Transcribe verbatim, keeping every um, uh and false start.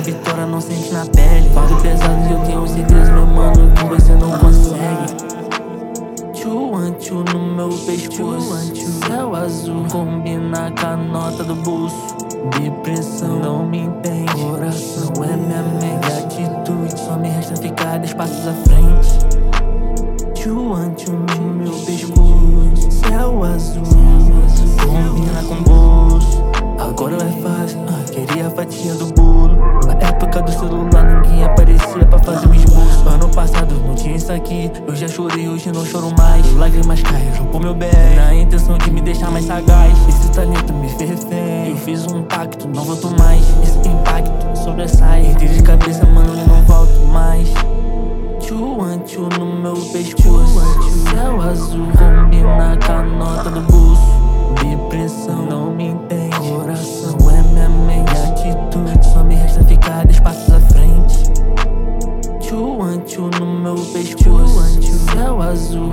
vitória não sente na pele. Fardo pesado e eu tenho segredos, meu mano, que você não consegue. Tchu, anchu no meu pescoço, céu azul combina com a nota do bolso. Depressão não me entende, coração é minha mente. Atitude, só me resta ficar dez passos à frente. Tchu, anchu no meu pescoço, céu azul combina com bolso. Agora é fácil, ah, queria a fatia do bolo. Na época do celular ninguém aparecia pra fazer um esboço. Ano passado não tinha isso aqui, eu já chorei, hoje não choro mais. Lágrimas caíram pro meu bem, na intenção de me deixar mais sagaz. Esse talento me fez refém, eu fiz um pacto, não volto mais. Esse impacto sobressai, entrei de cabeça, mano, e não volto mais. Tchu, anchu no meu pescoço, céu azul combina com a nota do bolso. Depressão não me entende, coração é minha mente. Atitude, só me resta ficar dez passos à frente. Tchu, anchu no meu pescoço, céu azul